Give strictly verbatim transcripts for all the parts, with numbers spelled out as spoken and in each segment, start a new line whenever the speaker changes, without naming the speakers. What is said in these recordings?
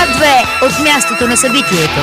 две от мястото на събитието.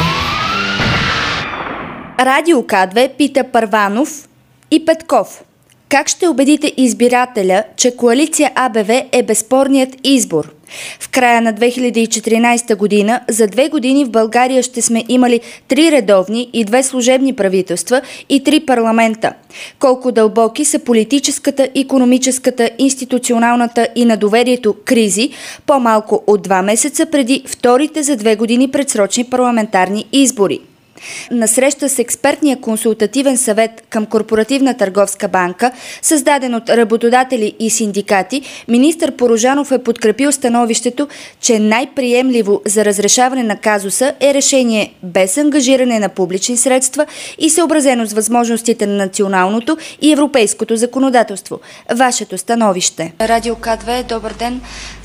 Радио К две пита Първанов и Петков. Как ще убедите избирателя, че коалиция А Б В е безспорният избор? В края на две хиляди и четиринадесета година за две години в България ще сме имали три редовни и две служебни правителства и три парламента. Колко дълбоки са политическата, икономическата, институционалната и на доверието кризи по-малко от два месеца преди вторите за две години предсрочни парламентарни избори? На среща с експертния консултативен съвет към Корпоративна търговска банка, създаден от работодатели и синдикати, министър Порожанов е подкрепил становището, че най-приемливо за разрешаване на казуса е решение без ангажиране на публични средства и съобразено с възможностите на националното и европейското законодателство. Вашето становище.
Радио К две, добър ден,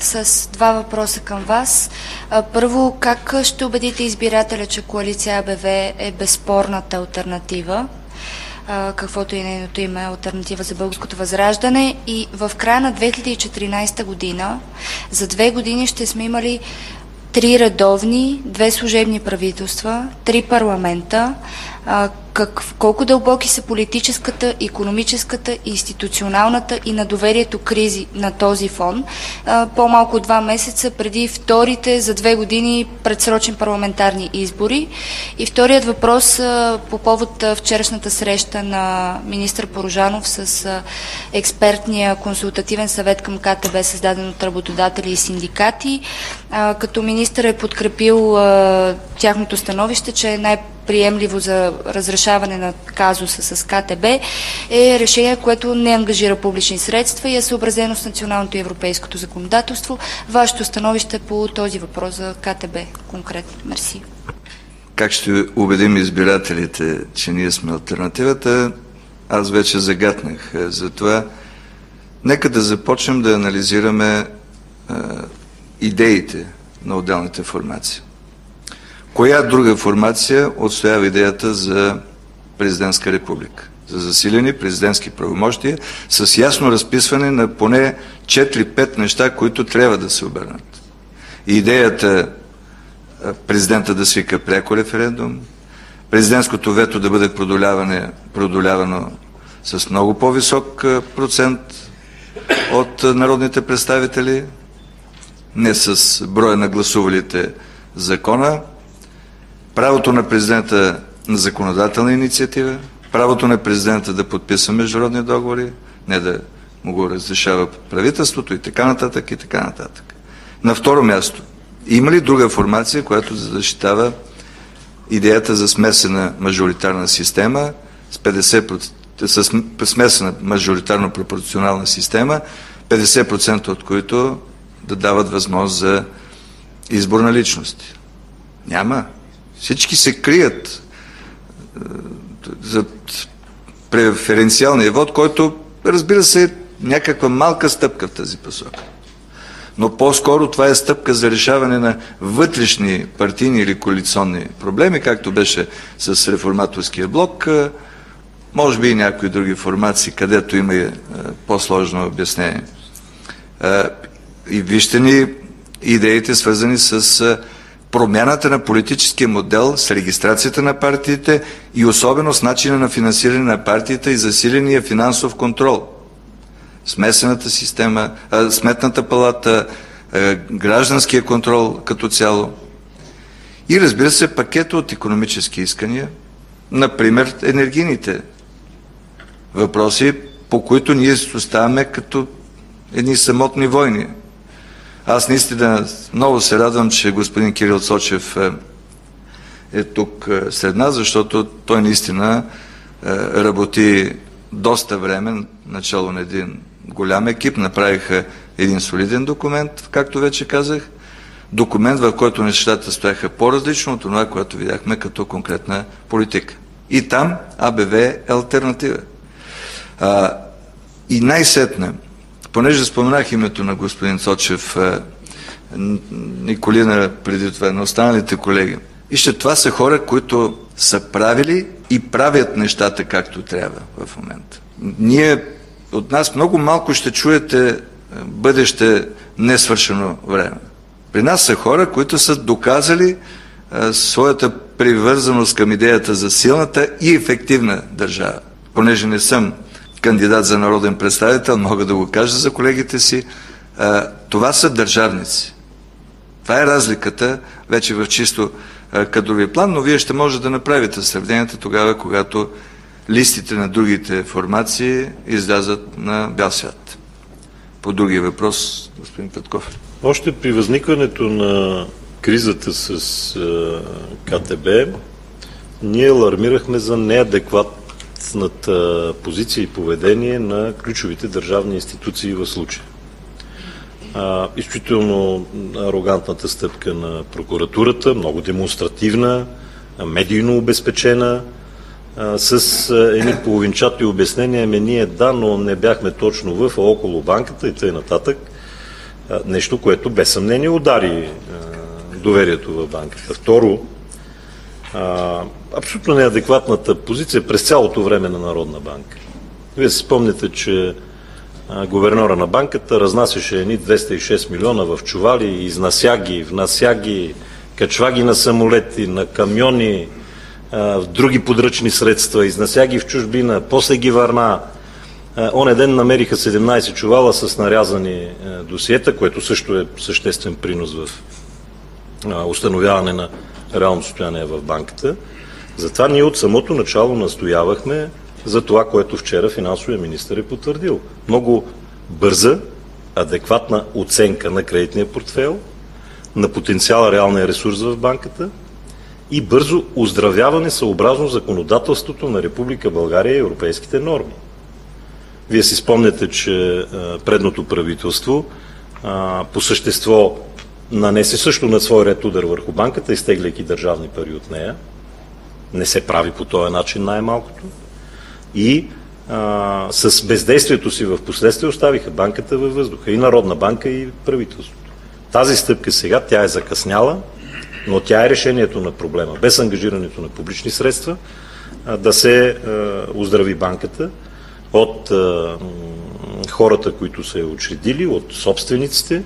с два въпроса към вас. Първо, как ще убедите избирателя, че коалиция А Б В е безспорната алтернатива, каквото и нейното име, алтернатива за българското възраждане, и в края на две хиляди и четиринадесета година за две години ще сме имали три редовни, две служебни правителства, три парламента. Как, колко дълбоки са политическата, икономическата, институционалната и на доверието кризи на този фон, по-малко от два месеца преди вторите за две години предсрочни парламентарни избори. И вторият въпрос по повод вчерашната среща на министър Порожанов с експертния консултативен съвет към К Т Б, създаден от работодатели и синдикати, като министър е подкрепил тяхното становище, че е най- приемливо за разрешаване на казуса с К Т Б е решение, което не ангажира публични средства и е съобразено с националното и европейското законодателство. Вашето становище по този въпрос за К Т Б конкретно. Мерси.
Как ще убедим избирателите, че ние сме алтернативата? Аз вече загатнах. Затова нека да започнем да анализираме е, идеите на отделните формации. Коя друга формация отстоява идеята за президентска република? За засилени президентски правомощия с ясно разписване на поне четири-пет неща, които трябва да се обърнат. Идеята президента да свика пряко референдум, президентското вето да бъде продолявано с много по-висок процент от народните представители, не с броя на гласувалите закона, правото на президента на законодателна инициатива, правото на президента да подписва международни договори, не да му го разрешава правителството и така нататък и така нататък. На второ място, има ли друга формация, която защитава идеята за смесена мажоритарна система с петдесет процента, с смесена мажоритарно-пропорционална система, петдесет процента от които да дават възможност за избор на личности? Няма. Всички се крият за преференциалния вод, който, разбира се, е някаква малка стъпка в тази посока. Но по-скоро това е стъпка за решаване на вътрешни партийни или коалиционни проблеми, както беше с реформаторския блок, може би и някои други формации, където има и по-сложно обяснение. И вижте ни идеите, свързани с промяната на политическия модел, с регистрацията на партиите и особено с начина на финансиране на партиите и засиления финансов контрол. Смесената система, а, сметната палата, а, гражданския контрол като цяло. И разбира се, пакета от икономически искания, например енергийните въпроси, по които ние оставаме като едни самотни войни. Аз наистина много се радвам, че господин Кирил Цочев е, е тук е, сред нас, защото той наистина е, работи доста време, начало на един голям екип, направиха един солиден документ, както вече казах, документ, в който нещата стояха по-различно от това, което видяхме като конкретна политика. И там А Б В е алтернатива. А, и най-сетне, понеже споменах името на господин Цочев, Николина преди това, на останалите колеги, вижте, това са хора, които са правили и правят нещата както трябва в момента. Ние, от нас много малко ще чуете бъдеще несвършено време. При нас са хора, които са доказали а, своята привързаност към идеята за силната и ефективна държава. Понеже не съм кандидат за народен представител, мога да го кажа за колегите си, а, това са държавници. Това е разликата вече в чисто а, кадрови план, но вие ще може да направите сравненията тогава, когато листите на другите формации излязат на бял свят. По другия въпрос, господин Петков.
Още при възникването на кризата с а, КТБ, ние алармирахме за неадекватната позиция и поведение на ключовите държавни институции в случая. А, изключително арогантната стъпка на прокуратурата, много демонстративна, медийно обезпечена, а, с а, едни половинчати обяснения, ами ние да, но не бяхме точно в, а около банката и т.н. А, нещо, което без съмнение удари а, доверието в банката. Второ, а, абсолютно неадекватната позиция през цялото време на Народна банка. Вие си спомняте, че а, гуверньора на банката разнасяше едни двеста и шест милиона в чували, изнася ги, внася ги, качва ги на самолети, на камиони, а, в други подръчни средства, изнася ги в чужбина, после ги върна. А, оне ден намериха седемнайсет чувала с нарязани а, досиета, което също е съществен принос в а, установяване на реално състояние в банката. Затова ние от самото начало настоявахме за това, което вчера финансовия министър е потвърдил. Много бърза, адекватна оценка на кредитния портфейл, на потенциала реалния ресурс в банката и бързо оздравяване съобразно законодателството на Република България и европейските норми. Вие си спомняте, че а, предното правителство а, по същество нанесе също на свой ред удар върху банката, изтегляйки държавни пари от нея. Не се прави по този начин най-малкото. И а, с бездействието си в последствие оставиха банката във въздуха. И Народна банка, и правителството. Тази стъпка сега, тя е закъсняла, но тя е решението на проблема. Без ангажирането на публични средства а, да се а, оздрави банката от а, хората, които са я учредили, от собствениците,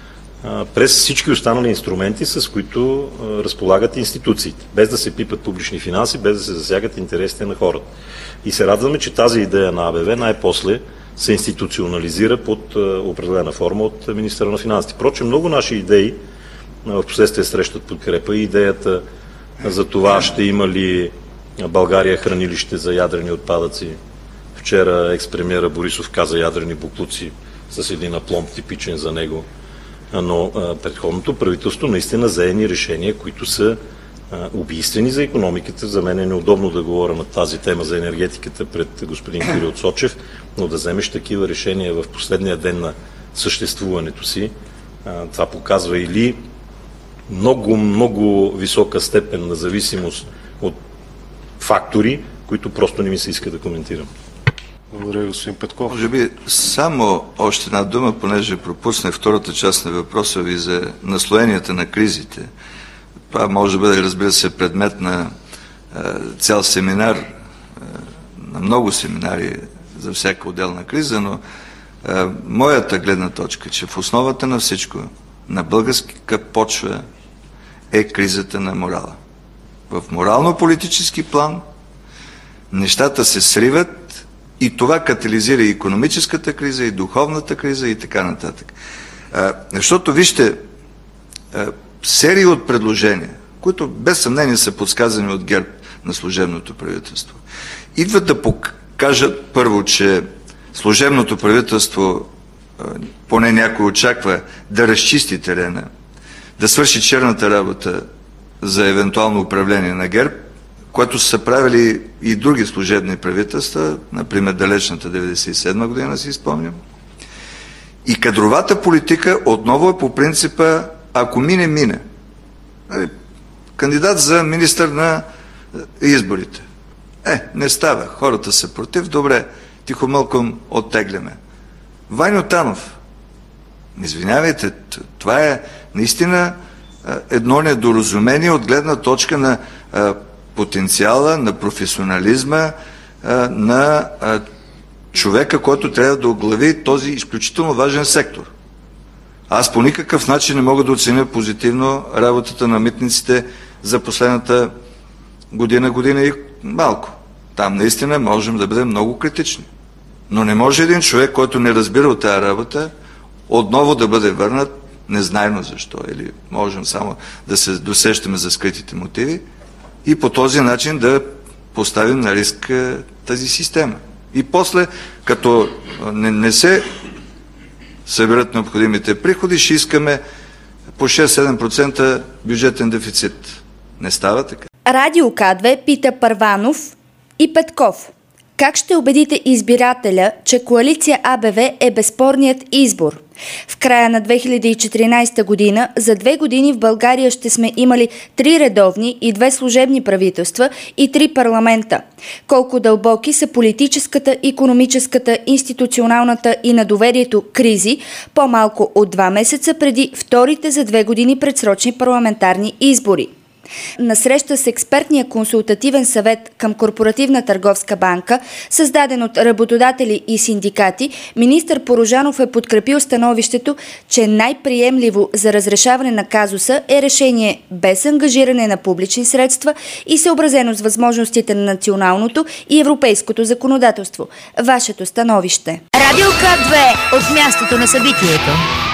през всички останали инструменти, с които а, разполагат институциите, без да се пипат публични финанси, без да се засягат интересите на хората. И се радваме, че тази идея на АБВ най-после се институционализира под а, определена форма от министъра на финансите. Впрочем, много наши идеи а, в последствие срещат подкрепа и идеята а, за това ще има ли България хранилище за ядрени отпадъци. Вчера екс-премиера Борисов каза ядрени боклуци с един апломб типичен за него. Но а, предходното правителство наистина заедни решения, които са а, убийствени за икономиката. За мен е неудобно да говоря на тази тема за енергетиката пред господин Кирил Цочев, но да вземеш такива решения в последния ден на съществуването си, а, това показва или много, много висока степен на зависимост от фактори, които просто не ми се иска да коментирам.
Благодаря, господин Петков.
Може би само още една дума, понеже пропуснах втората част на въпроса ви за наслоенията на кризите. Това може да бъде, разбира се, предмет на а, цял семинар, а, на много семинари за всяка отделна криза, но а, моята гледна точка, че в основата на всичко, на българска почва, е кризата на морала. В морално-политически план нещата се сриват, и това катализира и икономическата криза, и духовната криза, и така нататък. А, защото вижте, а, серия от предложения, които без съмнение са подсказани от ГЕРБ на служебното правителство, идват да покажат първо, че служебното правителство, а, поне някой очаква, да разчисти терена, да свърши черната работа за евентуално управление на ГЕРБ, което са правили и други служебни правителства, например далечната деветдесет и седма година, си спомням. И кадровата политика отново е по принципа ако мине, мине. Кандидат за министър на изборите. Е, не става. Хората са против. Добре, тихомълком оттегляме. Ваньо Танов. Извинявайте, това е наистина едно недоразумение от гледна точка на потенциала, на професионализма, на човека, който трябва да оглави този изключително важен сектор. Аз по никакъв начин не мога да оценя позитивно работата на митниците за последната година, година и малко. Там наистина можем да бъдем много критични. Но не може един човек, който не разбира от тази работа, отново да бъде върнат, незнайно защо, или можем само да се досещаме за скритите мотиви и по този начин да поставим на риск тази система. И после, като не, не се събират необходимите приходи, ще искаме по шест-седем процента бюджетен дефицит. Не става така.
Радио К две пита Първанов и Петков. Как ще убедите избирателя, че коалиция А Б В е безспорният избор? В края на две хиляди и четиринадесета година, за две години в България ще сме имали три редовни и две служебни правителства и три парламента. Колко дълбоки са политическата, икономическата, институционалната и на доверието кризи, по-малко от два месеца преди вторите за две години предсрочни парламентарни избори. На среща с експертния консултативен съвет към Корпоративна търговска банка, създаден от работодатели и синдикати, министър Порожанов е подкрепил становището, че най-приемливо за разрешаване на казуса е решение без ангажиране на публични средства и съобразено с възможностите на националното и европейското законодателство. Вашето становище.
Радио К две от мястото на събитието.